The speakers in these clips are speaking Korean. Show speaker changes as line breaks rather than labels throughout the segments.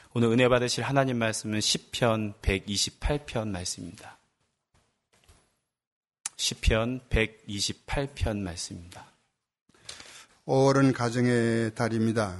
오늘 은혜 받으실 하나님 말씀은 시편 128편 말씀입니다. 시편 128편 말씀입니다.
5월은 가정의 달입니다.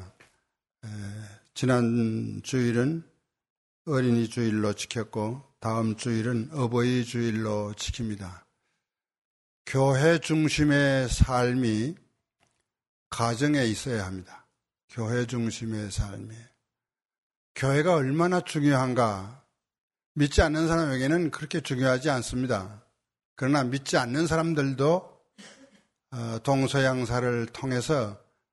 지난 주일은 어린이 주일로 지켰고 다음 주일은 어버이 주일로 지킵니다. 교회 중심의 삶이 가정에 있어야 합니다. 교회 중심의 삶이. 교회가 얼마나 중요한가? 믿지 않는 사람에게는 그렇게 중요하지 않습니다. 그러나 믿지 않는 사람들도 동서양사를 통해서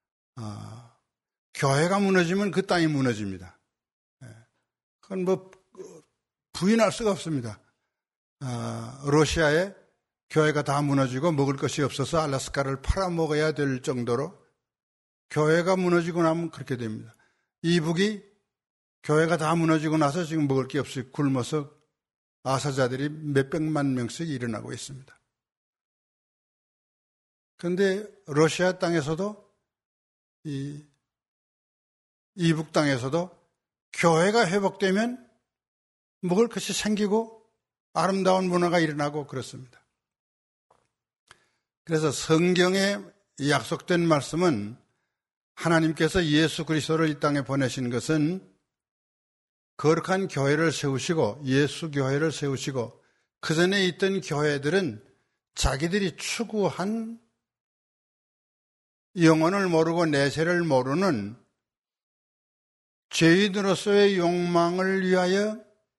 교회가 무너지면 그 땅이 무너집니다. 그건 부인할 수가 없습니다. 러시아에 교회가 다 무너지고 먹을 것이 없어서 알래스카를 팔아먹어야 될 정도로 교회가 무너지고 나면 그렇게 됩니다. 이북이 교회가 다 무너지고 나서 지금 먹을 게 없이 굶어서 아사자들이 몇백만 명씩 일어나고 있습니다. 그런데 러시아 땅에서도 이북 땅에서도 교회가 회복되면 먹을 것이 생기고 아름다운 문화가 일어나고 그렇습니다. 그래서 성경에 약속된 말씀은 하나님께서 예수 그리스도를 이 땅에 보내신 것은 거룩한 교회를 세우시고 예수 교회를 세우시고 그전에 있던 교회들은 자기들이 추구한 영혼을 모르고 내세를 모르는 죄인으로서의 욕망을 위하여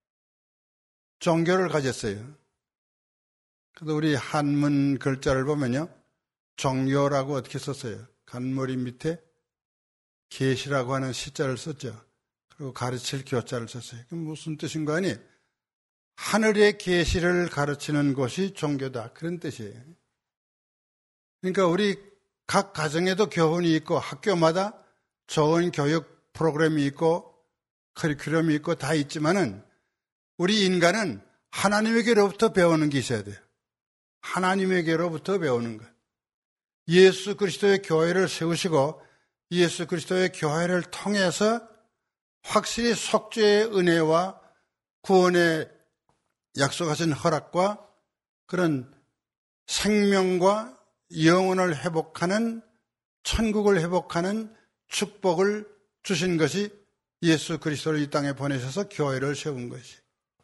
종교를 가졌어요. 그래서 우리 한문 글자를 보면요. 종교라고 어떻게 썼어요? 간머리 밑에 계시라고 하는 시자를 썼죠. 그리고 가르칠 교자를 썼어요. 그럼 무슨 뜻인 거 아니? 하늘의 계시를 가르치는 곳이 종교다. 그런 뜻이에요. 그러니까 우리 각 가정에도 교훈이 있고 학교마다 좋은 교육 프로그램이 있고 커리큘럼이 있고 다 있지만은 우리 인간은 하나님에게로부터 배우는 게 있어야 돼요. 하나님에게로부터 배우는 것. 예수 그리스도의 교회를 세우시고 예수 그리스도의 교회를 통해서 확실히 속죄의 은혜와 구원의 약속하신 허락과 그런 생명과 영혼을 회복하는 천국을 회복하는 축복을 주신 것이 예수 그리스도를 이 땅에 보내셔서 교회를 세운 것이.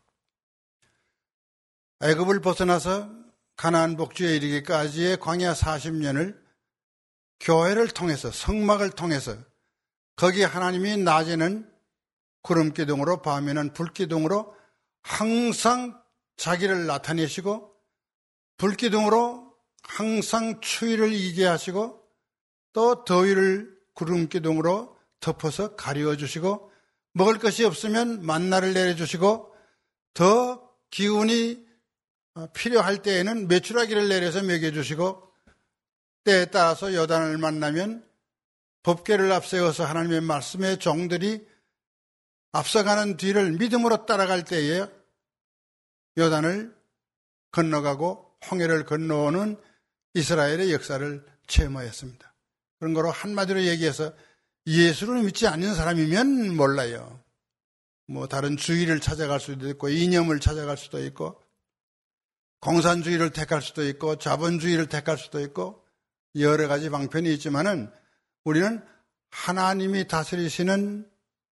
애굽을 벗어나서 가나안 복지에 이르기까지의 광야 40년을 교회를 통해서 성막을 통해서 거기 하나님이 낮에는 구름기둥으로 밤에는 불기둥으로 항상 자기를 나타내시고 불기둥으로 항상 추위를 이기게 하시고 또 더위를 구름기둥으로 덮어서 가려주시고 먹을 것이 없으면 만나를 내려주시고 더 기운이 필요할 때에는 메추라기를 내려서 먹여주시고 때에 따라서 요단을 만나면 법궤를 앞세워서 하나님의 말씀의 종들이 앞서가는 뒤를 믿음으로 따라갈 때에 요단을 건너가고 홍해를 건너오는 이스라엘의 역사를 체험하였습니다. 그런 거로 한마디로 얘기해서 예수를 믿지 않는 사람이면 몰라요. 다른 주의를 찾아갈 수도 있고 이념을 찾아갈 수도 있고 공산주의를 택할 수도 있고 자본주의를 택할 수도 있고 여러 가지 방편이 있지만은 우리는 하나님이 다스리시는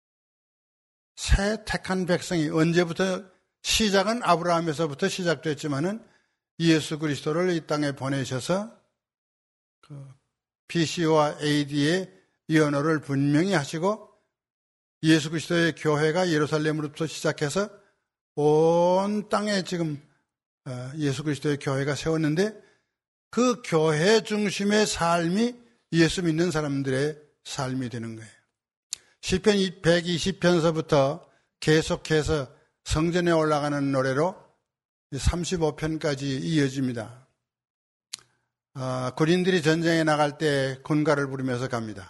새 택한 백성이 언제부터 시작은 아브라함에서부터 시작됐지만은 예수 그리스도를 이 땅에 보내셔서 BC와 AD의 연호를 분명히 하시고 예수 그리스도의 교회가 예루살렘으로부터 시작해서 온 땅에 지금 예수 그리스도의 교회가 세웠는데 그 교회 중심의 삶이 예수 믿는 사람들의 삶이 되는 거예요. 시편 120편서부터 계속해서 성전에 올라가는 노래로 35편까지 이어집니다. 군인들이 전쟁에 나갈 때 군가를 부르면서 갑니다.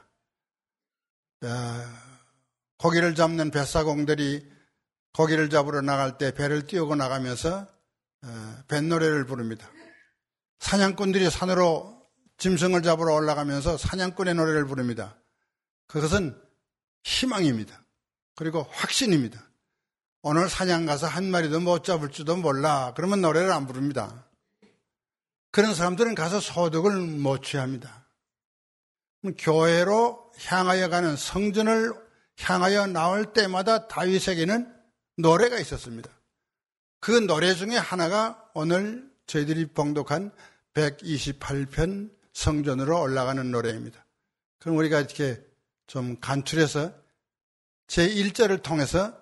고기를 잡는 뱃사공들이 고기를 잡으러 나갈 때 배를 띄우고 나가면서 뱃노래를 부릅니다. 사냥꾼들이 산으로 짐승을 잡으러 올라가면서 사냥꾼의 노래를 부릅니다. 그것은 희망입니다. 그리고 확신입니다. 오늘 사냥 가서 한 마리도 못 잡을지도 몰라. 그러면 노래를 안 부릅니다. 그런 사람들은 가서 소득을 못 취합니다. 교회로 향하여 가는 성전을 향하여 나올 때마다 다윗에게는 노래가 있었습니다. 그 노래 중에 하나가 오늘 저희들이 봉독한 128편 성전으로 올라가는 노래입니다. 그럼 우리가 이렇게 좀 간추려서 제1절을 통해서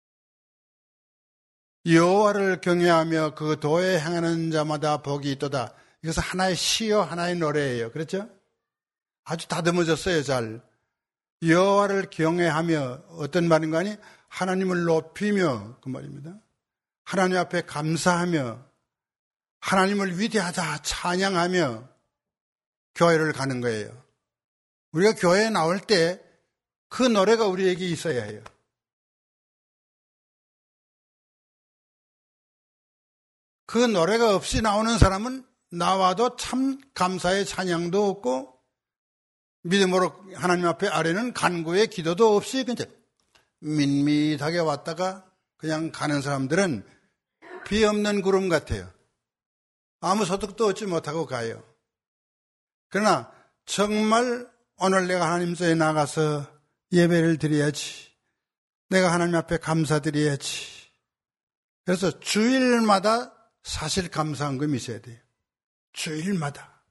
여호와를 경외하며 그 도에 행하는 자마다 복이 있도다. 이것은 하나의 시요 하나의 노래예요. 그렇죠? 아주 다듬어졌어요. 잘. 여호와를 경외하며 어떤 말인가 하니 하나님을 높이며 그 말입니다. 하나님 앞에 감사하며 하나님을 위대하다 찬양하며 교회를 가는 거예요. 우리가 교회에 나올 때 그 노래가 우리에게 있어야 해요. 그 노래가 없이 나오는 사람은 나와도 참 감사의 찬양도 없고 믿음으로 하나님 앞에 아뢰는 간구의 기도도 없이 그냥 밋밋하게 왔다가 그냥 가는 사람들은 비 없는 구름 같아요. 아무 소득도 얻지 못하고 가요. 그러나 정말 오늘 내가 하나님 전에 나가서 예배를 드려야지. 내가 하나님 앞에 감사드려야지. 그래서 주일마다 사실 감사헌금이 있어야 돼요. 주일마다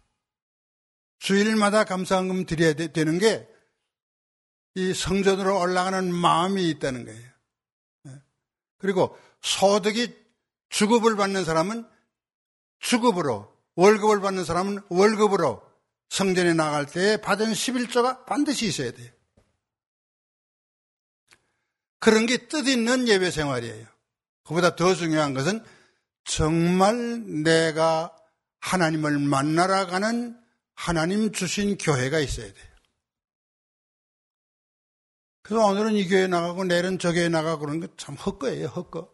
감사헌금 드려야 되는 게 이 성전으로 올라가는 마음이 있다는 거예요. 그리고 소득이 주급을 받는 사람은 주급으로, 월급을 받는 사람은 월급으로 성전에 나갈 때 받은 11조가 반드시 있어야 돼요. 그런 게 뜻있는 예배 생활이에요. 그보다 더 중요한 것은 정말 내가 하나님을 만나러 가는 하나님 주신 교회가 있어야 돼요. 그래서 오늘은 이 교회에 나가고 내일은 저 교회에 나가고 그러는 거 참 헛거예요. 헛거.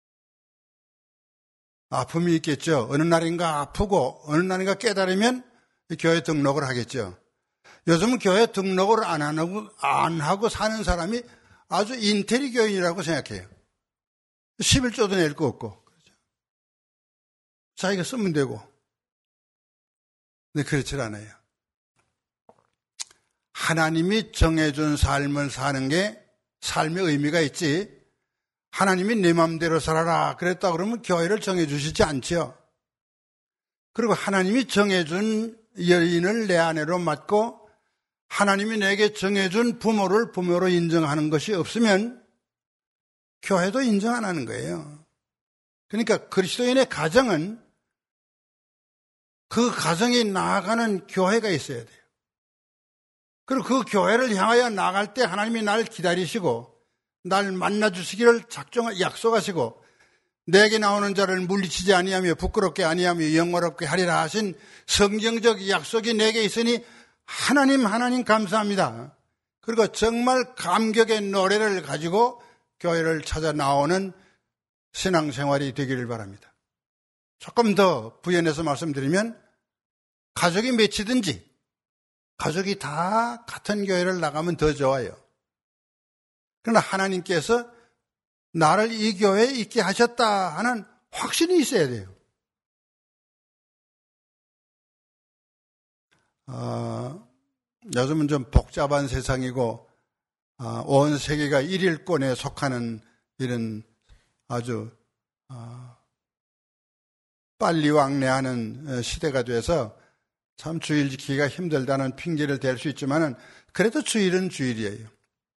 아픔이 있겠죠. 어느 날인가 아프고 어느 날인가 깨달으면 교회 등록을 하겠죠. 요즘은 교회 등록을 안 하고 사는 사람이 아주 인테리 교인이라고 생각해요. 11조도 낼 거 없고 자기가 쓰면 되고. 근데 그렇지 않아요. 하나님이 정해준 삶을 사는 게 삶의 의미가 있지. 하나님이 내 마음대로 살아라 그랬다 그러면 교회를 정해주시지 않죠. 그리고 하나님이 정해준 여인을 내 아내로 맡고 하나님이 내게 정해준 부모를 부모로 인정하는 것이 없으면 교회도 인정 안 하는 거예요. 그러니까 그리스도인의 가정은 그 가정이 나아가는 교회가 있어야 돼요. 그리고 그 교회를 향하여 나갈 때 하나님이 날 기다리시고 날 만나주시기를 약속하시고 내게 나오는 자를 물리치지 아니하며 부끄럽게 아니하며 영화롭게 하리라 하신 성경적 약속이 내게 있으니 하나님 감사합니다. 그리고 정말 감격의 노래를 가지고 교회를 찾아 나오는 신앙생활이 되기를 바랍니다. 조금 더 부연해서 말씀드리면 가족이 몇이든지 가족이 다 같은 교회를 나가면 더 좋아요. 그러나 하나님께서 나를 이 교회에 있게 하셨다 하는 확신이 있어야 돼요. 요즘은 좀 복잡한 세상이고 온 세계가 일일권에 속하는 이런 아주 빨리 왕래하는 시대가 돼서 참 주일 지키기가 힘들다는 핑계를 댈 수 있지만은 그래도 주일은 주일이에요.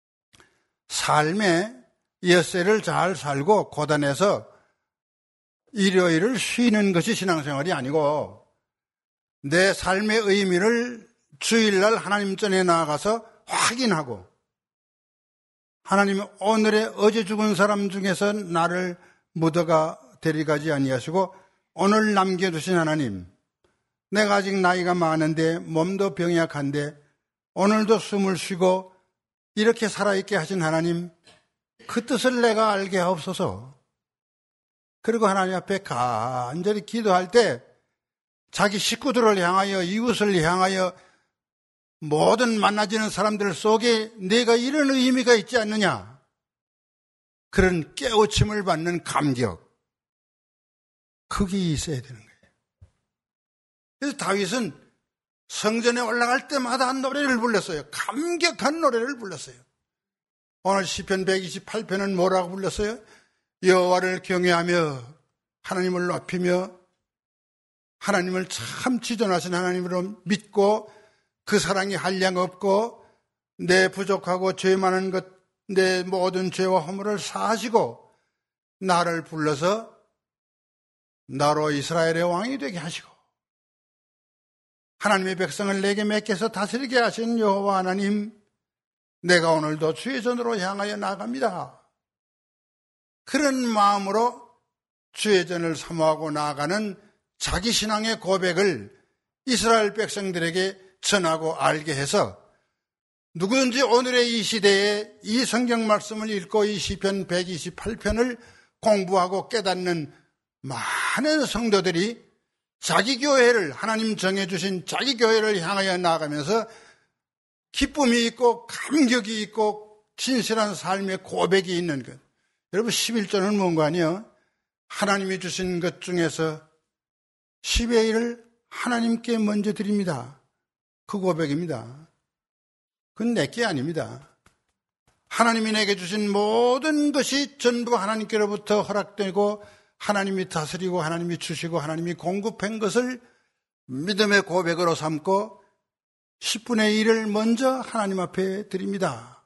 삶의 엿새를 잘 살고 고단해서 일요일을 쉬는 것이 신앙생활이 아니고 내 삶의 의미를 주일날 하나님 전에 나아가서 확인하고 하나님 오늘의 어제 죽은 사람 중에서 나를 묻어가 데려가지 아니하시고 오늘 남겨두신 하나님, 내가 아직 나이가 많은데 몸도 병약한데 오늘도 숨을 쉬고 이렇게 살아있게 하신 하나님, 그 뜻을 내가 알게 하옵소서. 그리고 하나님 앞에 간절히 기도할 때 자기 식구들을 향하여 이웃을 향하여 모든 만나지는 사람들 속에 내가 이런 의미가 있지 않느냐. 그런 깨우침을 받는 감격, 그게 있어야 되는 거예요. 그래서 다윗은 성전에 올라갈 때마다 노래를 불렀어요. 감격한 노래를 불렀어요. 오늘 시편 128편은 뭐라고 불렀어요? 여호와를 경외하며 하나님을 높이며 하나님을 참 지존하신 하나님으로 믿고 그 사랑이 한량없고 내 부족하고 죄 많은 것, 내 모든 죄와 허물을 사하시고 나를 불러서 나로 이스라엘의 왕이 되게 하시고 하나님의 백성을 내게 맡겨서 다스리게 하신 여호와 하나님, 내가 오늘도 주의 전으로 향하여 나아갑니다. 그런 마음으로 주의 전을 사모하고 나아가는 자기 신앙의 고백을 이스라엘 백성들에게 전하고 알게 해서 누구든지 오늘의 이 시대에 이 성경 말씀을 읽고 이 시편 128편을 공부하고 깨닫는 많은 성도들이 자기 교회를, 하나님 정해주신 자기 교회를 향하여 나아가면서 기쁨이 있고 감격이 있고 진실한 삶의 고백이 있는 것. 여러분, 11조는 뭔가 아니요? 하나님이 주신 것 중에서 10의 1을 하나님께 먼저 드립니다. 그 고백입니다. 그건 내게 아닙니다. 하나님이 내게 주신 모든 것이 전부 하나님께로부터 허락되고 하나님이 다스리고 하나님이 주시고 하나님이 공급한 것을 믿음의 고백으로 삼고 10분의 1을 먼저 하나님 앞에 드립니다.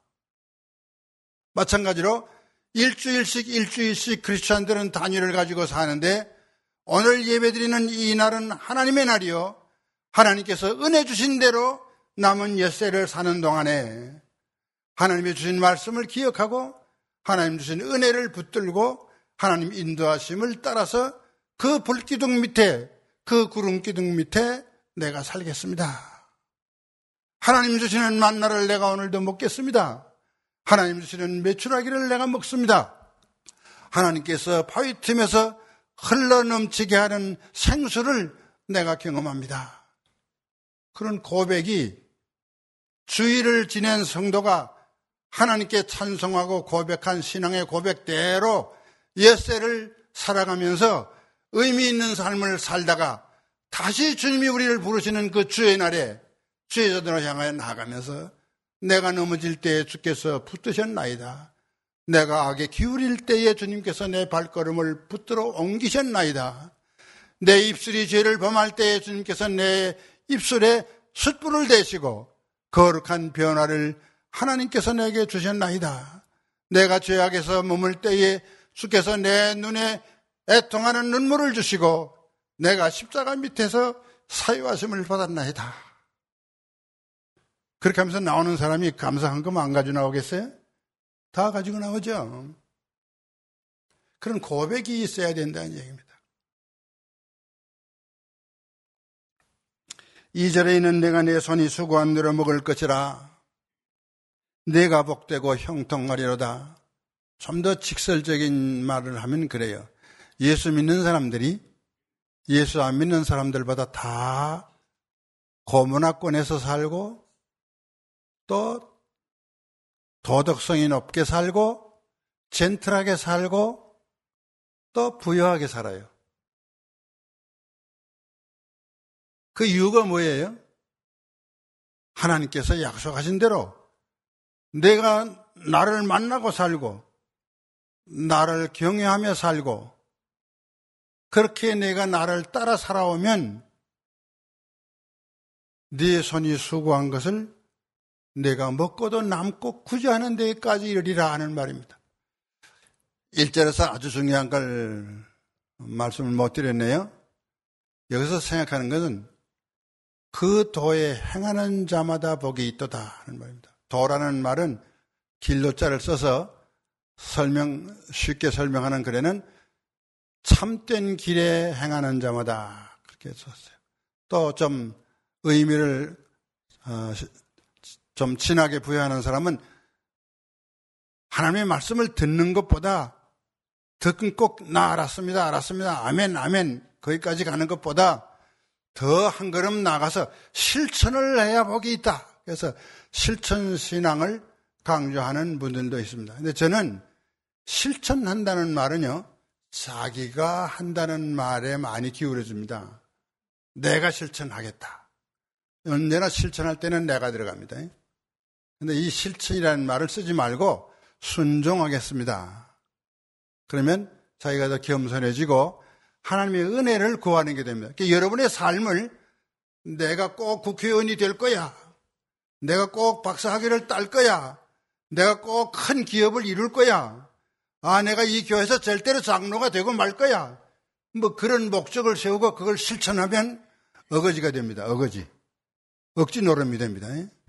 마찬가지로 일주일씩 크리스찬들은 단위를 가지고 사는데 오늘 예배드리는 이 날은 하나님의 날이요, 하나님께서 은혜 주신 대로 남은 엿새를 사는 동안에 하나님이 주신 말씀을 기억하고 하나님 주신 은혜를 붙들고 하나님 인도하심을 따라서 그 불기둥 밑에, 그 구름기둥 밑에 내가 살겠습니다. 하나님 주시는 만나를 내가 오늘도 먹겠습니다. 하나님 주시는 메추라기를 내가 먹습니다. 하나님께서 바위 틈에서 흘러넘치게 하는 생수를 내가 경험합니다. 그런 고백이 주일을 지낸 성도가 하나님께 찬송하고 고백한 신앙의 고백대로 엿새를 살아가면서 의미 있는 삶을 살다가 다시 주님이 우리를 부르시는 그 주의 날에 주의 전으로 향하여 나아가면서 내가 넘어질 때에 주께서 붙드셨나이다. 내가 악에 기울일 때에 주님께서 내 발걸음을 붙들어 옮기셨나이다. 내 입술이 죄를 범할 때에 주님께서 내 입술에 숯불을 대시고 거룩한 변화를 하나님께서 내게 주셨나이다. 내가 죄악에서 머물 때에 주께서 내 눈에 애통하는 눈물을 주시고 내가 십자가 밑에서 사유하심을 받았나이다. 그렇게 하면서 나오는 사람이 감사한 것만 안 가지고 나오겠어요? 다 가지고 나오죠. 그런 고백이 있어야 된다는 얘기입니다. 2절에 있는 내가 내 손이 수고한 대로 먹을 것이라 내가 복되고 형통하리로다. 좀 더 직설적인 말을 하면 그래요. 예수 믿는 사람들이 예수 안 믿는 사람들보다 다 고문화권에서 살고 또 도덕성이 높게 살고 젠틀하게 살고 또 부유하게 살아요. 그 이유가 뭐예요? 하나님께서 약속하신 대로 내가 나를 만나고 살고 나를 경외하며 살고 그렇게 내가 나를 따라 살아오면 네 손이 수고한 것을 내가 먹고도 남고 구제하는 데까지 이르리라 하는 말입니다. 1절에서 아주 중요한 걸 말씀을 못 드렸네요. 여기서 생각하는 것은 그 도에 행하는 자마다 복이 있도다 하는 말입니다. 도라는 말은 길로자를 써서 쉽게 설명하는 글에는 참된 길에 행하는 자마다 그렇게 썼어요. 또 좀 의미를 좀 진하게 부여하는 사람은 하나님의 말씀을 듣는 것보다 듣긴 꼭 나 알았습니다. 아멘 거기까지 가는 것보다 더 한 걸음 나가서 실천을 해야 복이 있다. 그래서 실천신앙을 강조하는 분들도 있습니다. 근데 저는 실천한다는 말은요, 자기가 한다는 말에 많이 기울여집니다. 내가 실천하겠다. 언제나 실천할 때는 내가 들어갑니다. 근데 이 실천이라는 말을 쓰지 말고 순종하겠습니다. 그러면 자기가 더 겸손해지고 하나님의 은혜를 구하는 게 됩니다. 그러니까 여러분의 삶을 내가 꼭 국회의원이 될 거야. 내가 꼭 박사학위를 딸 거야. 내가 꼭 큰 기업을 이룰 거야. 내가 이 교회에서 절대로 장로가 되고 말 거야. 뭐 그런 목적을 세우고 그걸 실천하면 어거지가 됩니다. 어거지. 억지 노름이 됩니다.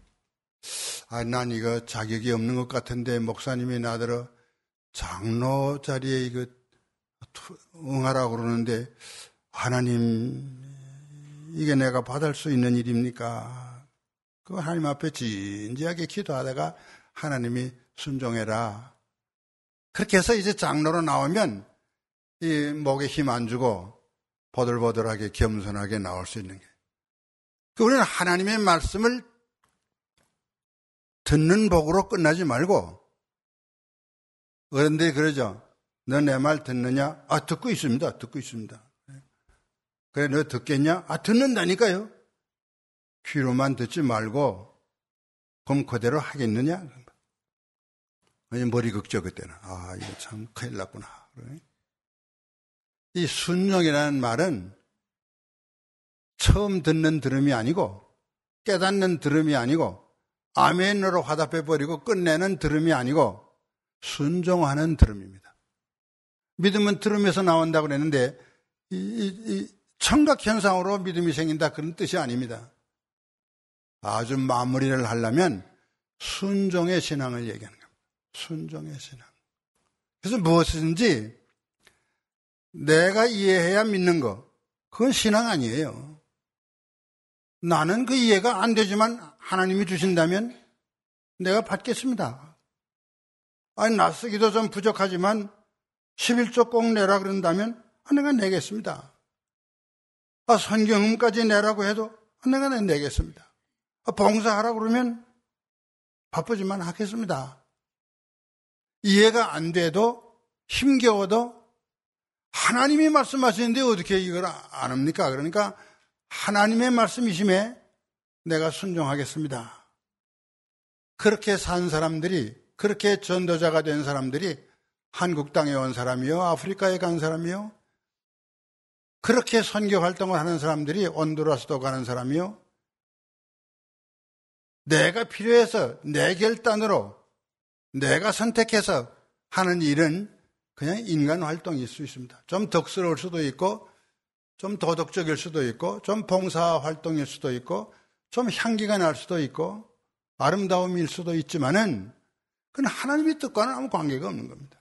난 이거 자격이 없는 것 같은데 목사님이 나더러 장로 자리에 이거 응하라고 그러는데 하나님 이게 내가 받을 수 있는 일입니까? 그 하나님 앞에 진지하게 기도하다가 하나님이 순종해라. 그렇게 해서 이제 장로로 나오면 이 목에 힘 안 주고 버들버들하게 겸손하게 나올 수 있는 게. 우리는 하나님의 말씀을 듣는 복으로 끝나지 말고 어른들이 그러죠. 너 내 말 듣느냐? 듣고 있습니다. 듣고 있습니다. 그래, 너 듣겠냐? 듣는다니까요. 귀로만 듣지 말고 그럼 그대로 하겠느냐? 머리 극죠 그때는. 이거 참 큰일 났구나. 이 순종이라는 말은 처음 듣는 들음이 아니고 깨닫는 들음이 아니고 아멘으로 화답해버리고 끝내는 들음이 아니고 순종하는 들음입니다. 믿음은 들음에서 나온다고 그랬는데 이 청각현상으로 믿음이 생긴다 그런 뜻이 아닙니다. 아주 마무리를 하려면 순종의 신앙을 얘기하는 겁니다. 순종의 신앙. 그래서 무엇이든지 내가 이해해야 믿는 거, 그건 신앙 아니에요. 나는 그 이해가 안 되지만 하나님이 주신다면 내가 받겠습니다. 낯쓰기도 좀 부족하지만 11조 꼭 내라 그런다면 내가 내겠습니다. 성경음까지 내라고 해도 내가 내겠습니다. 봉사하라고 그러면 바쁘지만 하겠습니다. 이해가 안 돼도 힘겨워도 하나님이 말씀하시는데 어떻게 이걸 안 합니까? 그러니까 하나님의 말씀이심에 내가 순종하겠습니다. 그렇게 산 사람들이, 그렇게 전도자가 된 사람들이 한국 땅에 온 사람이요, 아프리카에 간 사람이요, 그렇게 선교 활동을 하는 사람들이 온두라스도 가는 사람이요, 내가 필요해서 내 결단으로 내가 선택해서 하는 일은 그냥 인간 활동일 수 있습니다. 좀 덕스러울 수도 있고 좀 도덕적일 수도 있고 좀 봉사 활동일 수도 있고 좀 향기가 날 수도 있고 아름다움일 수도 있지만은 그건 하나님의 뜻과는 아무 관계가 없는 겁니다.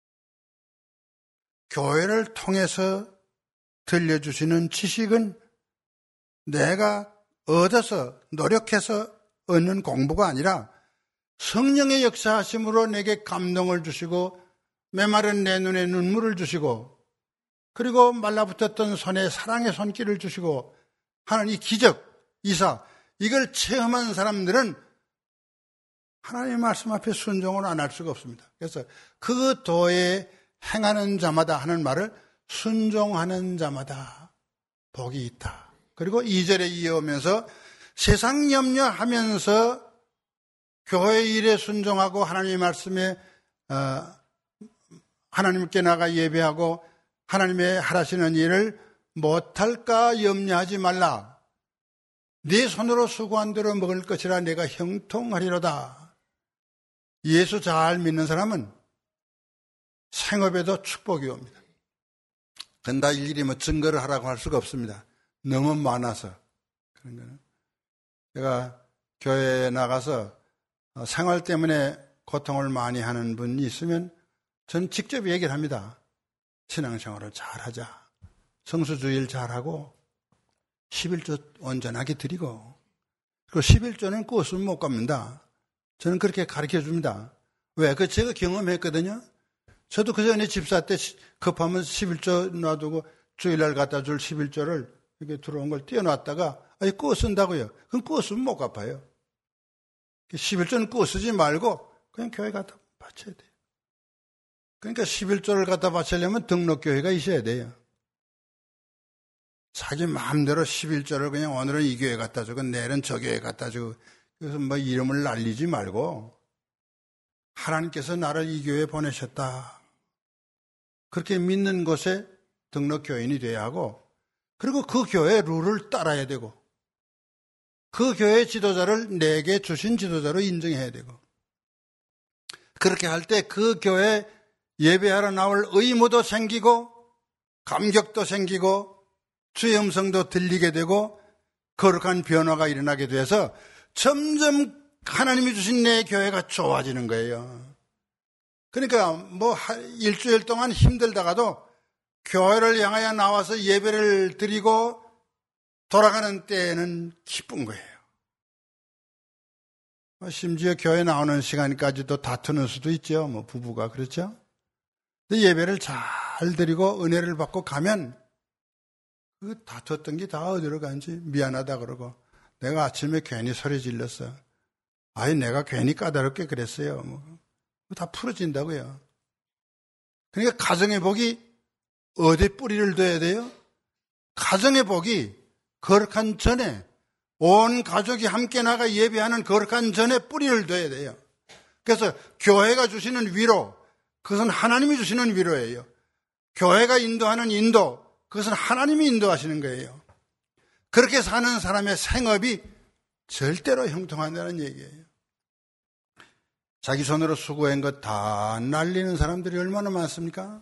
교회를 통해서 들려주시는 지식은 내가 얻어서 노력해서 얻는 공부가 아니라 성령의 역사하심으로 내게 감동을 주시고 메마른 내 눈에 눈물을 주시고 그리고 말라붙었던 손에 사랑의 손길을 주시고 하는 이 기적, 이사, 이걸 체험한 사람들은 하나님의 말씀 앞에 순종을 안 할 수가 없습니다. 그래서 그 도에 행하는 자마다 하는 말을 순종하는 자마다 복이 있다. 그리고 2절에 이어오면서 세상 염려하면서 교회 일에 순종하고 하나님의 말씀에 하나님께 나가 예배하고 하나님의 하라시는 일을 못할까 염려하지 말라. 네 손으로 수고한 대로 먹을 것이라 내가 형통하리로다. 예수 잘 믿는 사람은 생업에도 축복이 옵니다. 그건 다 일일이 증거를 하라고 할 수가 없습니다. 너무 많아서. 그런 거는. 제가 교회에 나가서 생활 때문에 고통을 많이 하는 분이 있으면 전 직접 얘기를 합니다. 신앙생활을 잘하자. 성수주일 잘하고 11조 온전하게 드리고 그리고 11조는 ቁ었으면 못 갚는다. 저는 그렇게 가르쳐 줍니다. 왜? 그 제가 경험했거든요. 저도 그 전에 집사 때 급하면 11조 놔두고 주일날 갖다 줄 11조를 이렇게 들어온 걸 띄워놨다가 끄어 쓴다고요. 그럼 끄어 쓰면 못 갚아요. 11조는 끄어 쓰지 말고 그냥 교회 갖다 바쳐야 돼요. 그러니까 11조를 갖다 바치려면 등록교회가 있어야 돼요. 자기 마음대로 11조를 그냥 오늘은 이 교회 갖다 주고 내일은 저 교회 갖다 주고 그래서 뭐 이름을 날리지 말고 하나님께서 나를 이 교회에 보내셨다. 그렇게 믿는 곳에 등록교인이 돼야 하고 그리고 그 교회의 룰을 따라야 되고 그 교회의 지도자를 내게 주신 지도자로 인정해야 되고 그렇게 할 때 그 교회 예배하러 나올 의무도 생기고 감격도 생기고 주의 음성도 들리게 되고 거룩한 변화가 일어나게 돼서 점점 하나님이 주신 내 교회가 좋아지는 거예요. 그러니까 뭐 일주일 동안 힘들다가도 교회를 향하여 나와서 예배를 드리고 돌아가는 때에는 기쁜 거예요. 심지어 교회 나오는 시간까지도 다투는 수도 있죠. 뭐 부부가 그렇죠. 근데 예배를 잘 드리고 은혜를 받고 가면 그 다투었던 게 다 어디로 간지 미안하다 그러고 내가 아침에 괜히 소리 질렀어. 아이 내가 괜히 까다롭게 그랬어요. 뭐 다 풀어진다고요. 그러니까 가정의 복이 어디 뿌리를 둬야 돼요? 가정의 복이 거룩한 전에 온 가족이 함께 나가 예배하는 거룩한 전에 뿌리를 둬야 돼요. 그래서 교회가 주시는 위로 그것은 하나님이 주시는 위로예요. 교회가 인도하는 인도 그것은 하나님이 인도하시는 거예요. 그렇게 사는 사람의 생업이 절대로 형통한다는 얘기예요. 자기 손으로 수고한 것 다 날리는 사람들이 얼마나 많습니까?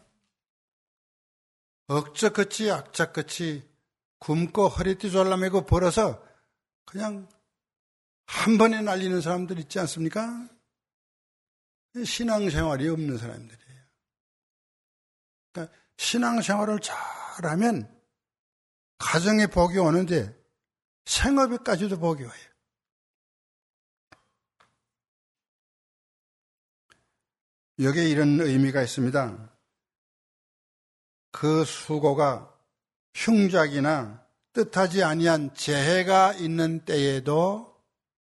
억적같이 악착같이 굶고 허리띠 졸라매고 벌어서 그냥 한 번에 날리는 사람들 있지 않습니까? 신앙생활이 없는 사람들이에요. 그러니까 신앙생활을 잘하면 가정에 복이 오는데 생업에까지도 복이 와요. 여기에 이런 의미가 있습니다. 그 수고가 흉작이나 뜻하지 아니한 재해가 있는 때에도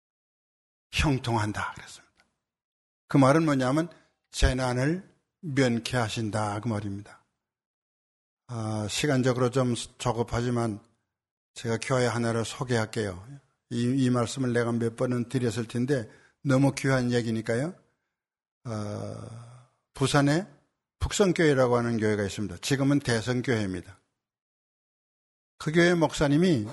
형통한다 그랬습니다. 그 말은 뭐냐면 재난을 면케 하신다 그 말입니다. 시간적으로 좀 조급하지만 제가 교회 하나를 소개할게요. 이 말씀을 내가 몇 번은 드렸을 텐데 너무 귀한 얘기니까요. 부산에 북성교회라고 하는 교회가 있습니다. 지금은 대성교회입니다. 그 교회 목사님이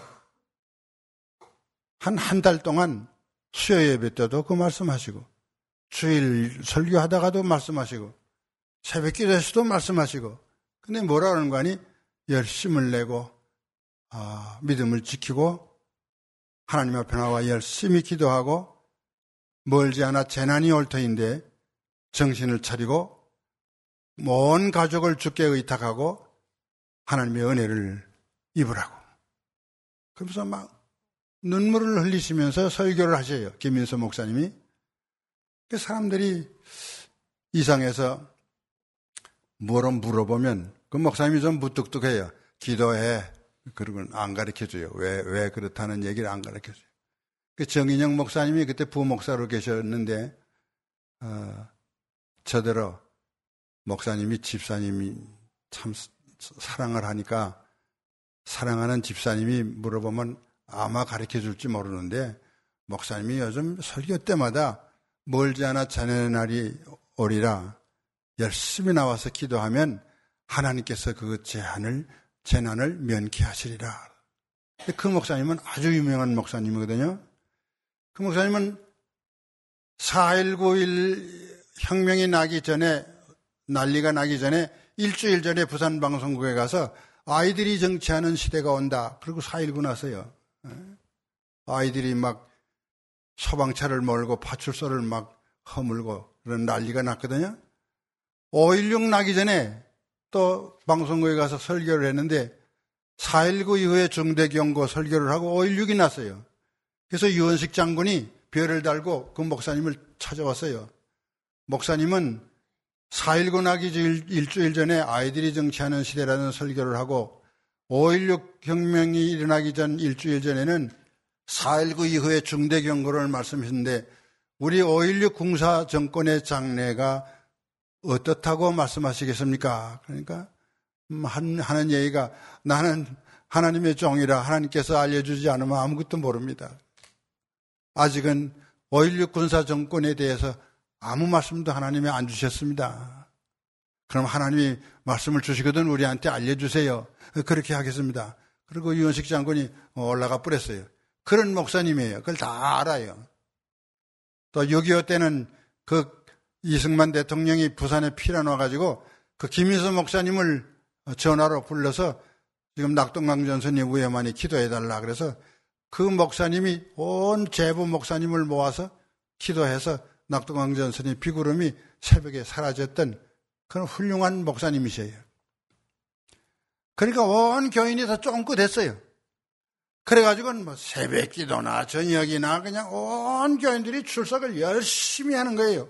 한 달 동안 수요 예배 때도 그 말씀하시고 주일 설교하다가도 말씀하시고 새벽 기도에서도 말씀하시고 근데 뭐라 그러는 거 아니? 열심을 내고 믿음을 지키고 하나님 앞에 나와 열심히 기도하고 멀지 않아 재난이 올 터인데 정신을 차리고 온 가족을 주께 의탁하고 하나님의 은혜를 입으라고. 그러면서 막 눈물을 흘리시면서 설교를 하셔요. 김민수 목사님이. 사람들이 이상해서 뭐로 물어보면 그 목사님이 좀 무뚝뚝해요. 기도해. 그러고는 안 가르쳐줘요. 왜 그렇다는 얘기를 안 가르쳐줘요. 정인영 목사님이 그때 부목사로 계셨는데 저대로 목사님이 집사님이 참 사랑을 하니까 사랑하는 집사님이 물어보면 아마 가르쳐줄지 모르는데 목사님이 요즘 설교 때마다 멀지 않아 자네 날이 오리라 열심히 나와서 기도하면 하나님께서 그 재난을 면케하시리라. 그 목사님은 아주 유명한 목사님이거든요. 그 목사님은 4.19 혁명이 나기 전에 난리가 나기 전에 일주일 전에 부산방송국에 가서 아이들이 정치하는 시대가 온다. 그리고 4.19 나서요. 아이들이 막 소방차를 몰고 파출소를 막 허물고 그런 난리가 났거든요. 5.16 나기 전에 또 방송국에 가서 설교를 했는데 4.19 이후에 중대경고 설교를 하고 5.16이 났어요. 그래서 유원식 장군이 별을 달고 그 목사님을 찾아왔어요. 목사님은 4.19 나기 일주일 전에 아이들이 정치하는 시대라는 설교를 하고 5.16 혁명이 일어나기 전 일주일 전에는 4.19 이후에 중대경고를 말씀하셨는데 우리 5.16 군사 정권의 장래가 어떻다고 말씀하시겠습니까? 그러니까 하는 얘기가 나는 하나님의 종이라 하나님께서 알려주지 않으면 아무것도 모릅니다. 아직은 5.16 군사정권에 대해서 아무 말씀도 하나님이 안 주셨습니다. 그럼 하나님이 말씀을 주시거든 우리한테 알려주세요. 그렇게 하겠습니다. 그리고 유원식 장군이 올라가 버렸어요. 그런 목사님이에요. 그걸 다 알아요. 또 6.25 때는 그 이승만 대통령이 부산에 피난 와가지고 그 김인수 목사님을 전화로 불러서 지금 낙동강 전선이 위험하니 기도해달라 그래서 그 목사님이 온 제부 목사님을 모아서 기도해서 낙동강 전선의 비구름이 새벽에 사라졌던 그런 훌륭한 목사님이세요. 그러니까 온 교인이 다 쫑긋했어요. 그래가지고는 뭐 새벽 기도나 저녁이나 그냥 온 교인들이 출석을 열심히 하는 거예요.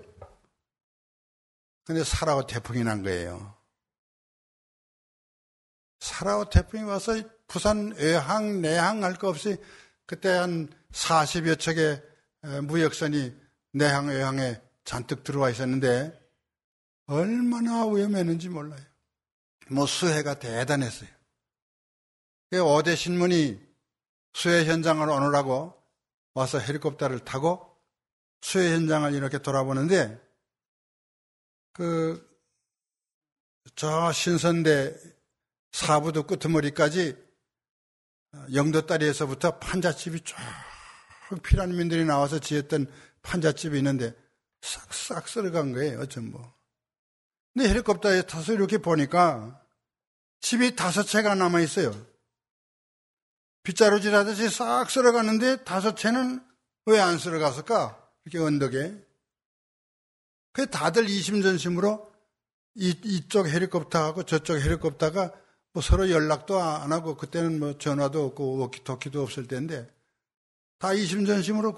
근데 사라오 태풍이 난 거예요. 사라오 태풍이 와서 부산 외항, 내항 할 거 없이 그때 한 40여 척의 무역선이 내항, 외항에 잔뜩 들어와 있었는데 얼마나 위험했는지 몰라요. 뭐 수해가 대단했어요. 5대 신문이 수해 현장을 오느라고 와서 헬리콥터를 타고 수해 현장을 이렇게 돌아보는데 저 신선대 사부도 끄트머리까지 영도다리에서부터 판잣집이 쭉 피난민들이 나와서 지었던 판잣집이 있는데 싹 쓸어간 거예요, 전부. 근데 헬리콥터에 타서 이렇게 보니까 집이 5채가 남아있어요. 빗자루질 하듯이 싹 쓸어갔는데 5채는 왜 안 쓸어갔을까? 이렇게 언덕에. 그래서 다들 이심전심으로 이쪽 헬리콥터하고 저쪽 헬리콥터가 뭐 서로 연락도 안 하고 그때는 뭐 전화도 없고 워키토키도 없을 때인데 다 이심전심으로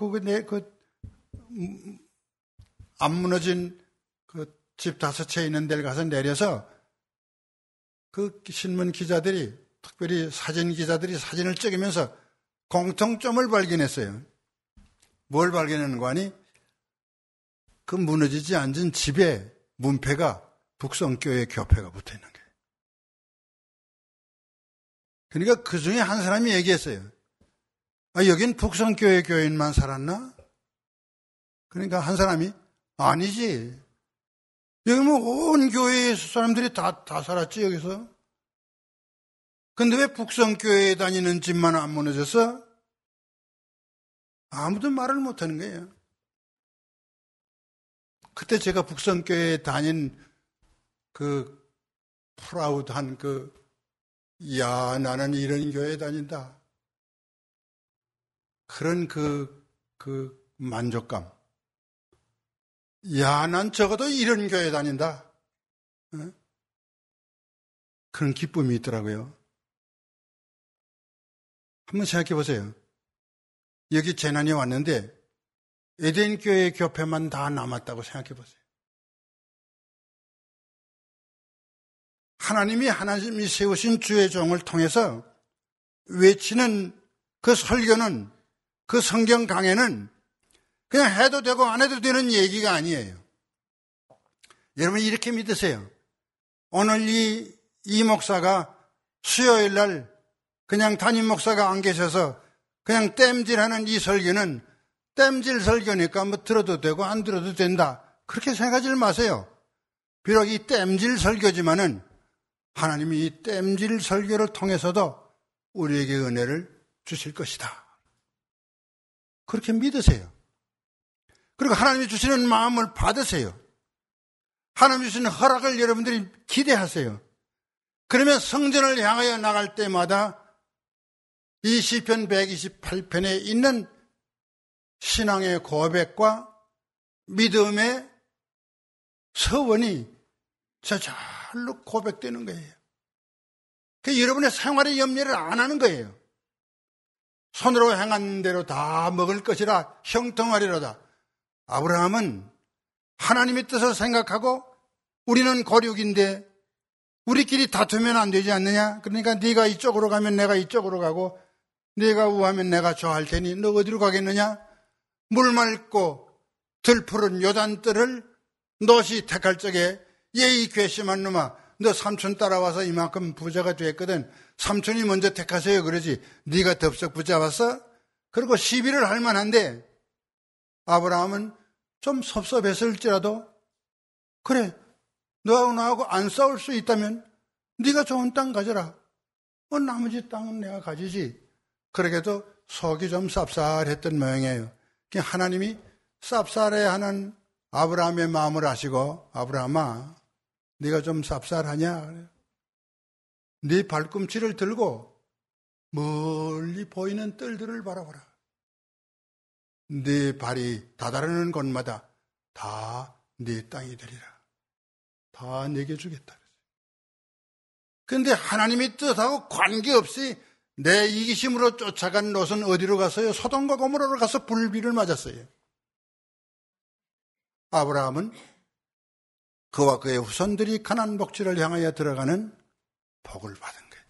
안 무너진 그 집 5채 있는 데를 가서 내려서 그 신문 기자들이 특별히 사진 기자들이 사진을 찍으면서 공통점을 발견했어요. 뭘 발견하는 거 아니? 그 무너지지 않은 집에 문패가 북성교회 교패가 붙어 있는 거예요. 그러니까 그 중에 한 사람이 얘기했어요. 여긴 북성교회 교인만 살았나? 그러니까 한 사람이 아니지. 여기 뭐 온 교회 사람들이 다 살았지 여기서. 근데 왜 북성교회에 다니는 집만 안 무너졌어? 아무도 말을 못하는 거예요. 그때 제가 북성교회에 다닌 그 프라우드한 나는 이런 교회에 다닌다. 그런 그 만족감. 난 적어도 이런 교회에 다닌다. 그런 기쁨이 있더라고요. 한번 생각해 보세요. 여기 재난이 왔는데 에덴 교회 교패만 다 남았다고 생각해 보세요. 하나님이 세우신 주의 종을 통해서 외치는 그 설교는 그 성경 강해는 그냥 해도 되고 안 해도 되는 얘기가 아니에요. 여러분 이렇게 믿으세요. 오늘 이 목사가 수요일 날 그냥 담임 목사가 안 계셔서 그냥 땜질하는 이 설교는 땜질 설교니까 뭐 들어도 되고 안 들어도 된다. 그렇게 생각하지 마세요. 비록 이 땜질 설교지만은 하나님이 이 땜질 설교를 통해서도 우리에게 은혜를 주실 것이다. 그렇게 믿으세요. 그리고 하나님이 주시는 마음을 받으세요. 하나님이 주시는 허락을 여러분들이 기대하세요. 그러면 성전을 향하여 나갈 때마다 이 시편 128편에 있는 신앙의 고백과 믿음의 서원이 저절로 고백되는 거예요. 그 여러분의 생활의 염려를 안 하는 거예요. 손으로 행한 대로 다 먹을 것이라 형통하리로다. 아브라함은 하나님의 뜻을 생각하고 우리는 고륙인데 우리끼리 다투면 안 되지 않느냐? 그러니까 네가 이쪽으로 가면 내가 이쪽으로 가고 네가 우하면 내가 좌할 테니 너 어디로 가겠느냐? 물 맑고 들푸른 요단뜰을 롯이 택할 적에 이 괘씸한 놈아, 너 삼촌 따라와서 이만큼 부자가 됐거든. 삼촌이 먼저 택하세요 그러지. 네가 덥석 붙잡았어? 그리고 시비를 할 만한데 아브라함은 좀 섭섭했을지라도 그래, 너하고 나하고 안 싸울 수 있다면 네가 좋은 땅 가져라. 나머지 땅은 내가 가지지. 그러게도 속이 좀 쌉쌀했던 모양이에요. 하나님이 쌉쌀해하는 아브라함의 마음을 아시고, 아브라함아, 네가 좀 쌉쌀하냐? 네 발꿈치를 들고 멀리 보이는 뜰들을 바라보라. 네 발이 다다르는 곳마다 다 네 땅이 되리라. 다 내게 주겠다. 그런데 하나님의 뜻하고 관계없이 내 이기심으로 쫓아간 롯은 어디로 갔어요? 소돔과 고모라로 가서 불비를 맞았어요. 아브라함은 그와 그의 후손들이 가나안 복지를 향하여 들어가는 복을 받은 거예요.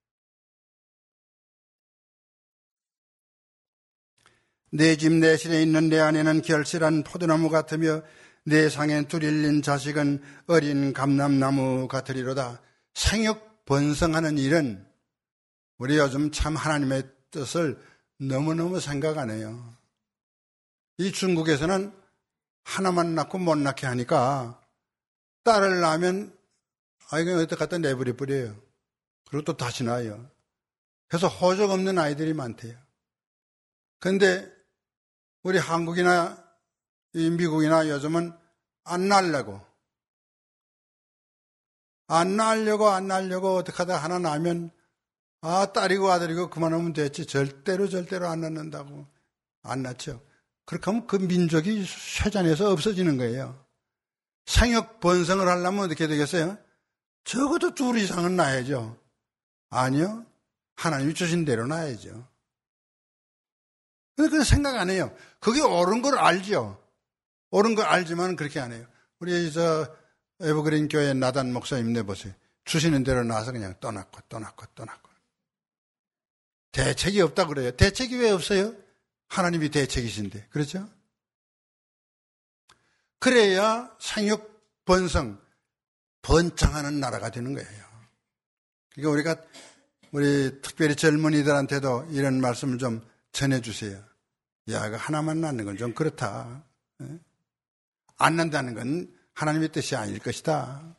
내 집 내실에 있는 내 안에는 결실한 포도나무 같으며 내 상에 둘일린 자식은 어린 감람나무 같으리로다. 생육 번성하는 일은 우리 요즘 참 하나님의 뜻을 너무너무 생각 안 해요. 이 중국에서는 하나만 낳고 못 낳게 하니까 딸을 낳으면 이거 어디 갖다 내버려 버려요. 그리고 또 다시 낳아요. 그래서 호적 없는 아이들이 많대요. 그런데 우리 한국이나 이 미국이나 요즘은 안 낳으려고 어떻게 하다 하나 낳으면 딸이고 아들이고 그만하면 됐지. 절대로 안 낳는다고. 안 낳죠. 그렇게 하면 그 민족이 쇠잔에서 없어지는 거예요. 생육 번성을 하려면 어떻게 되겠어요? 적어도 둘 이상은 낳아야죠. 아니요. 하나님이 주신 대로 낳아야죠. 그건 생각 안 해요. 그게 옳은 걸 알죠. 옳은 걸 알지만 그렇게 안 해요. 우리 에버그린 교회 나단 목사님 내보세요. 주시는 대로 나와서 그냥 떠났고. 대책이 없다 그래요. 대책이 왜 없어요? 하나님이 대책이신데. 그렇죠? 그래야 생육 번성, 번창하는 나라가 되는 거예요. 그러니까 우리 특별히 젊은이들한테도 이런 말씀을 좀 전해주세요. 야, 이거 하나만 낳는 건 좀 그렇다. 안 낳는다는 건 하나님의 뜻이 아닐 것이다.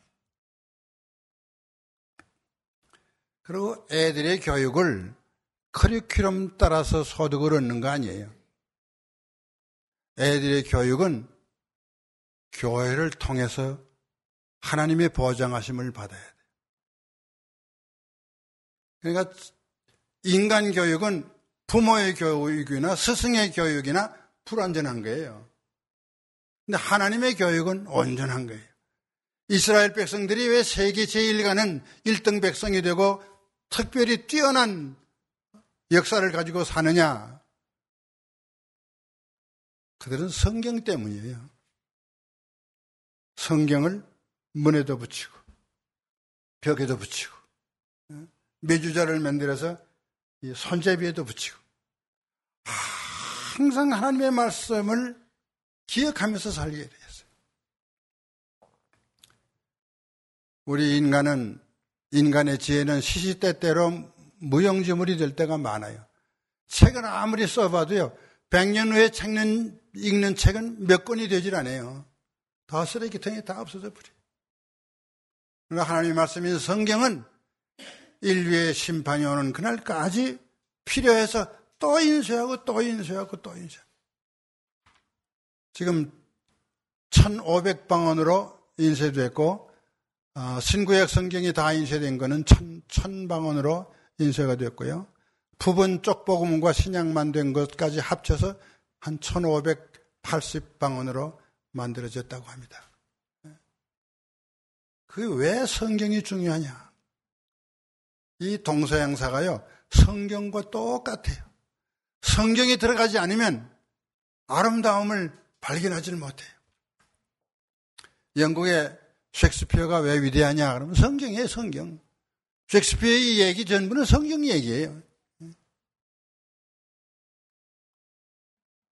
그리고 애들의 교육을 커리큘럼 따라서 소득을 얻는 거 아니에요. 애들의 교육은 교회를 통해서 하나님의 보장하심을 받아야 돼요. 그러니까 인간 교육은 부모의 교육이나 스승의 교육이나 불완전한 거예요. 근데 하나님의 교육은 온전한 거예요. 이스라엘 백성들이 왜 세계 제1가는 1등 백성이 되고 특별히 뛰어난 역사를 가지고 사느냐? 그들은 성경 때문이에요. 성경을 문에도 붙이고 벽에도 붙이고 메주자를 만들어서 손잡이에도 붙이고 항상 하나님의 말씀을 기억하면서 살게 되었어요. 우리 인간의 지혜는 시시때때로 무용지물이 될 때가 많아요. 책을 아무리 써봐도요, 100년 후에 읽는 책은 몇 권이 되질 않아요. 다 쓰레기통에 다 없어져 버려요. 그러나 하나님의 말씀인 성경은 인류의 심판이 오는 그날까지 필요해서 또 인쇄하고 또 인쇄하고 또 인쇄하고. 지금 1500방언으로 인쇄됐고 신구약 성경이 다 인쇄된 거는 1000방언으로 인쇄가 됐고요. 부분 쪽복음과 신약만 된 것까지 합쳐서 한 1580방언으로 만들어졌다고 합니다. 그게 왜 성경이 중요하냐? 이 동서양사가요, 성경과 똑같아요. 성경이 들어가지 않으면 아름다움을 발견하지를 못해요. 영국의 셰익스피어가 왜 위대하냐? 그러면 성경이에요, 성경. 셰익스피어의 얘기 전부는 성경 얘기예요.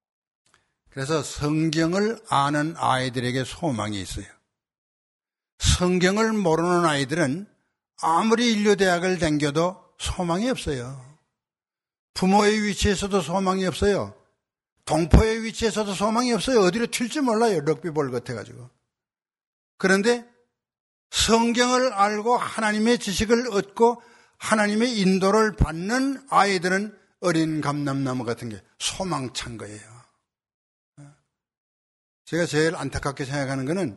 그래서 성경을 아는 아이들에게 소망이 있어요. 성경을 모르는 아이들은 아무리 인류대학을 다녀도 소망이 없어요. 부모의 위치에서도 소망이 없어요. 동포의 위치에서도 소망이 없어요. 어디로 튈지 몰라요. 럭비볼 같아가지고. 그런데 성경을 알고 하나님의 지식을 얻고 하나님의 인도를 받는 아이들은 어린 감람나무 같은 게 소망찬 거예요. 제가 제일 안타깝게 생각하는 것은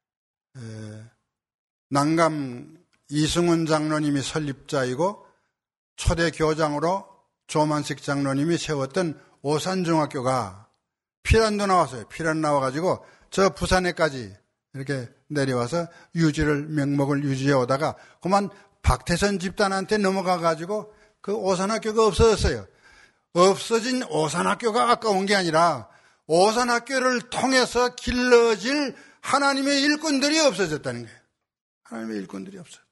난감 이승훈 장로님이 설립자이고 초대 교장으로 조만식 장로님이 세웠던 오산중학교가 피란도 나왔어요. 피란 나와가지고 저 부산에까지 이렇게 내려와서 명목을 유지해 오다가 그만 박태선 집단한테 넘어가가지고 그 오산학교가 없어졌어요. 없어진 오산학교가 아까운 게 아니라 오산학교를 통해서 길러질 하나님의 일꾼들이 없어졌다는 거예요. 하나님의 일꾼들이 없어졌다.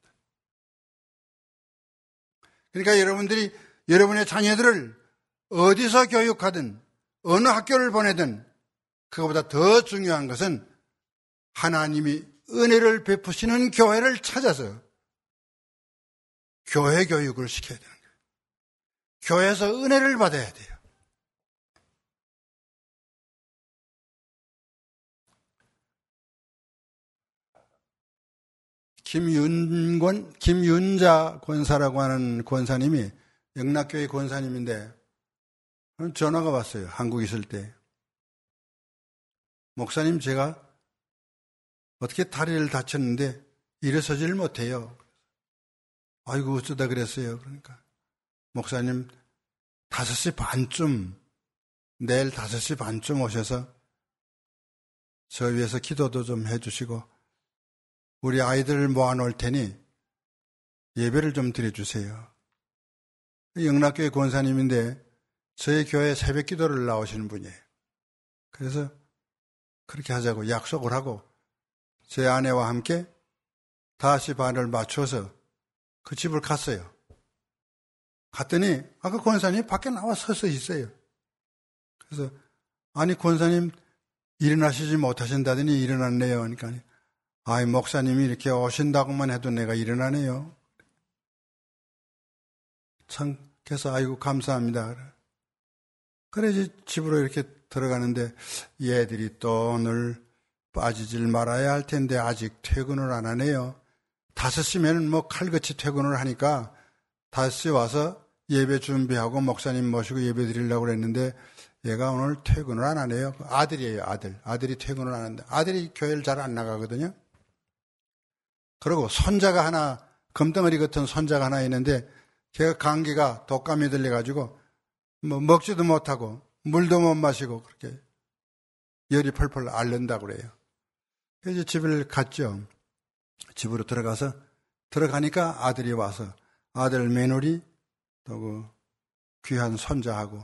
그러니까 여러분의 자녀들을 어디서 교육하든 어느 학교를 보내든 그것보다 더 중요한 것은 하나님이 은혜를 베푸시는 교회를 찾아서 교회 교육을 시켜야 되는 거예요. 교회에서 은혜를 받아야 돼요. 김윤자 권사라고 하는 권사님이 영락교회 권사님인데 전화가 왔어요. 한국 있을 때. 목사님, 제가 어떻게 다리를 다쳤는데 일어서질 못해요. 아이고 어쩌다 그랬어요. 그러니까 목사님 5시 반쯤 내일 5시 반쯤 오셔서 저 위해서 기도도 좀 해주시고 우리 아이들을 모아놓을 테니 예배를 좀 드려주세요. 영락교회 권사님인데 저희 교회 새벽 기도를 나오시는 분이에요. 그래서 그렇게 하자고 약속을 하고 제 아내와 함께 5시 반을 맞춰서 그 집을 갔어요. 갔더니 아까 권사님 밖에 나와 서서 있어요. 그래서 아니 권사님 일어나시지 못하신다더니 일어났네요. 그러니까 아이 목사님이 이렇게 오신다고만 해도 내가 일어나네요. 참 그래서 아이고 감사합니다. 그래 집으로 이렇게 들어가는데 얘들이 또 오늘 빠지질 말아야 할 텐데 아직 퇴근을 안 하네요. 5시면 뭐 칼같이 퇴근을 하니까 5시 와서 예배 준비하고 목사님 모시고 예배 드리려고 그랬는데 얘가 오늘 퇴근을 안 하네요. 아들이에요, 아들. 아들이 퇴근을 안 하는데 아들이 교회를 잘 안 나가거든요. 그리고 손자가 하나, 금덩어리 같은 손자가 하나 있는데 걔가 감기가 독감이 들려가지고 뭐 먹지도 못하고 물도 못 마시고 그렇게 열이 펄펄 앓는다고 그래요. 그래서 집을 갔죠. 집으로 들어가니까 아들이 와서 아들 며느리 또 그 귀한 손자하고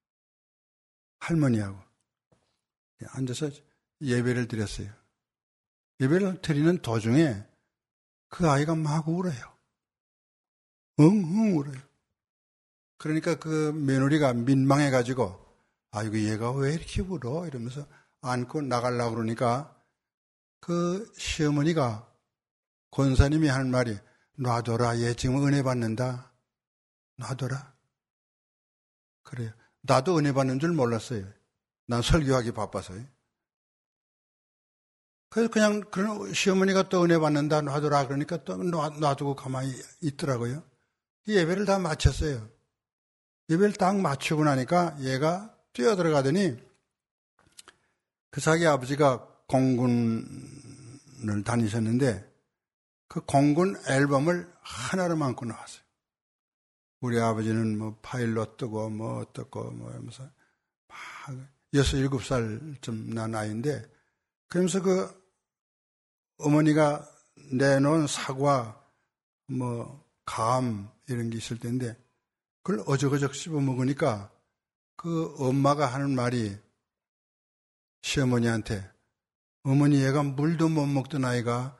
할머니하고 앉아서 예배를 드렸어요. 예배를 드리는 도중에 그 아이가 막 울어요. 엉엉 울어요. 그러니까 그 며느리가 민망해가지고 아이고 얘가 왜 이렇게 울어? 이러면서 안고 나가려고 그러니까 그 시어머니가 권사님이 하는 말이 놔둬라. 얘 지금 은혜 받는다. 놔둬라. 그래요. 나도 은혜 받는 줄 몰랐어요. 난 설교하기 바빠서요. 그래서 그냥 그런 시어머니가 또 은혜 받는다. 놔둬라. 그러니까 또 놔두고 가만히 있더라고요. 예배를 다 마쳤어요. 예배를 딱 마치고 나니까 얘가 뛰어들어가더니 그 자기 아버지가 공군을 다니셨는데 그 공군 앨범을 하나로 안고 나왔어요. 우리 아버지는 뭐 파일럿 뜨고 뭐 어떻고 뭐 하면서 막 6, 7살쯤 난 나이인데 그러면서 그 어머니가 내놓은 사과 뭐 감 이런 게 있을 텐데 그걸 어저저적 씹어 먹으니까 그 엄마가 하는 말이 시어머니한테 어머니 얘가 물도 못 먹던 아이가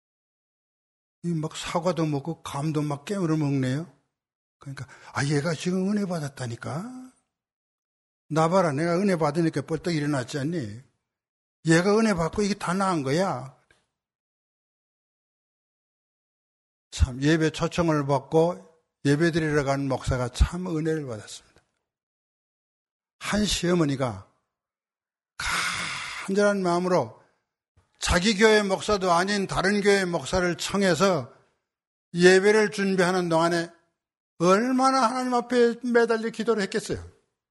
막 사과도 먹고 감도 막 깨물어 먹네요. 그러니까 얘가 지금 은혜 받았다니까. 나 봐라 내가 은혜 받으니까 벌떡 일어났지 않니. 얘가 은혜 받고 이게 다 나은 거야. 참 예배 초청을 받고 예배 드리러 간 목사가 참 은혜를 받았습니다. 한 시어머니가 간절한 마음으로 자기 교회 목사도 아닌 다른 교회 목사를 청해서 예배를 준비하는 동안에 얼마나 하나님 앞에 매달려 기도를 했겠어요.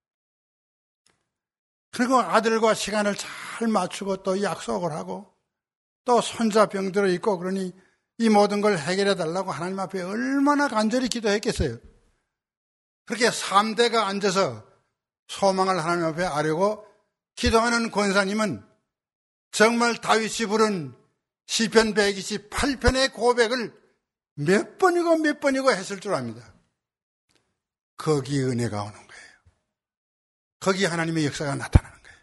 그리고 아들과 시간을 잘 맞추고 또 약속을 하고 또 손자 병들어 있고 그러니 이 모든 걸 해결해 달라고 하나님 앞에 얼마나 간절히 기도했겠어요. 그렇게 3대가 앉아서 소망을 하나님 앞에 아뢰고 기도하는 권사님은 정말 다윗이 부른 시편 128편의 고백을 몇 번이고 했을 줄 압니다. 거기에 은혜가 오는 거예요. 거기에 하나님의 역사가 나타나는 거예요.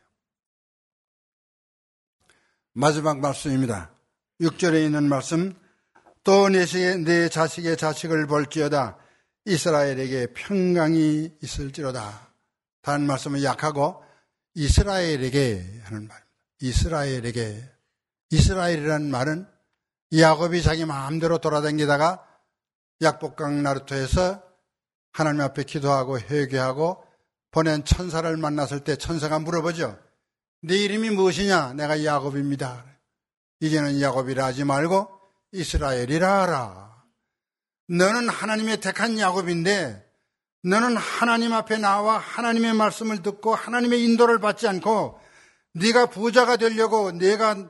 마지막 말씀입니다. 6절에 있는 말씀, 또 내 자식의 자식을 볼지어다 이스라엘에게 평강이 있을지로다. 다른 말씀은 약하고 이스라엘에게 하는 말입니다. 이스라엘에게. 이스라엘이라는 말은 야곱이 자기 마음대로 돌아다니다가 약복강 나루터에서 하나님 앞에 기도하고 회개하고 보낸 천사를 만났을 때 천사가 물어보죠. 네 이름이 무엇이냐? 내가 야곱입니다. 이제는 야곱이라 하지 말고 이스라엘이라 하라. 너는 하나님의 택한 야곱인데 너는 하나님 앞에 나와 하나님의 말씀을 듣고 하나님의 인도를 받지 않고 네가 부자가 되려고 네가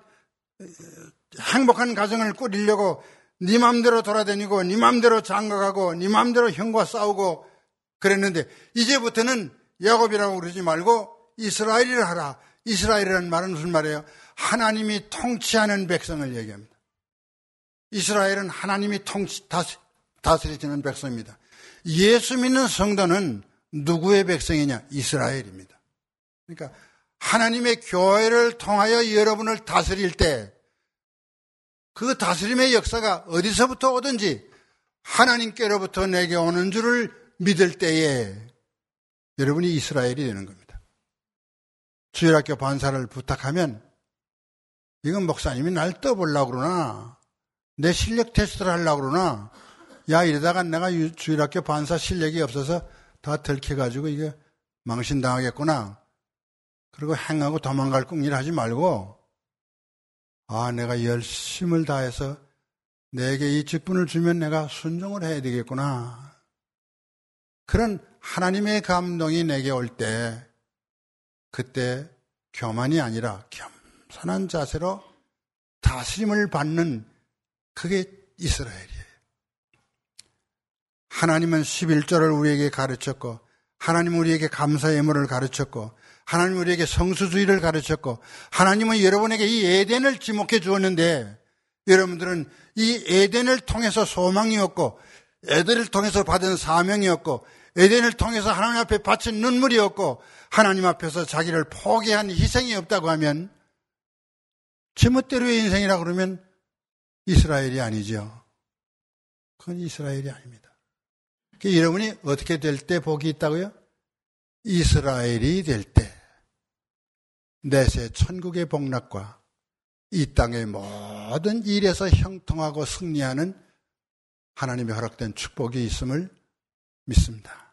행복한 가정을 꾸리려고 네 맘대로 돌아다니고 네 맘대로 장가가고 네 맘대로 형과 싸우고 그랬는데 이제부터는 야곱이라고 그러지 말고 이스라엘이라 하라. 이스라엘이라는 말은 무슨 말이에요? 하나님이 통치하는 백성을 얘기합니다. 이스라엘은 하나님이 다스리시는 백성입니다. 예수 믿는 성도는 누구의 백성이냐? 이스라엘입니다. 그러니까 하나님의 교회를 통하여 여러분을 다스릴 때 그 다스림의 역사가 어디서부터 오든지 하나님께로부터 내게 오는 줄을 믿을 때에 여러분이 이스라엘이 되는 겁니다. 주일학교 반사를 부탁하면 이건 목사님이 날 떠보려고 그러나 내 실력 테스트를 하려고 그러나 야 이러다가 내가 주일학교 반사 실력이 없어서 다 들켜가지고 이게 망신당하겠구나. 그리고 행하고 도망갈 꿍일 하지 말고 내가 열심을 다해서 내게 이 직분을 주면 내가 순종을 해야 되겠구나. 그런 하나님의 감동이 내게 올 때 그때 교만이 아니라 겸손한 자세로 다스림을 받는 그게 이스라엘이에요. 하나님은 11조를 우리에게 가르쳤고 하나님은 우리에게 감사의 예물을 가르쳤고 하나님은 우리에게 성수주의를 가르쳤고 하나님은 여러분에게 이 에덴을 지목해 주었는데 여러분들은 이 에덴을 통해서 소망이었고 에덴을 통해서 받은 사명이었고 에덴을 통해서 하나님 앞에 바친 눈물이었고 하나님 앞에서 자기를 포기한 희생이 없다고 하면 제멋대로의 인생이라 그러면 이스라엘이 아니죠. 그건 이스라엘이 아닙니다. 여러분이 어떻게 될 때 복이 있다고요? 이스라엘이 될 때 내세 천국의 복락과 이 땅의 모든 일에서 형통하고 승리하는 하나님의 허락된 축복이 있음을 믿습니다.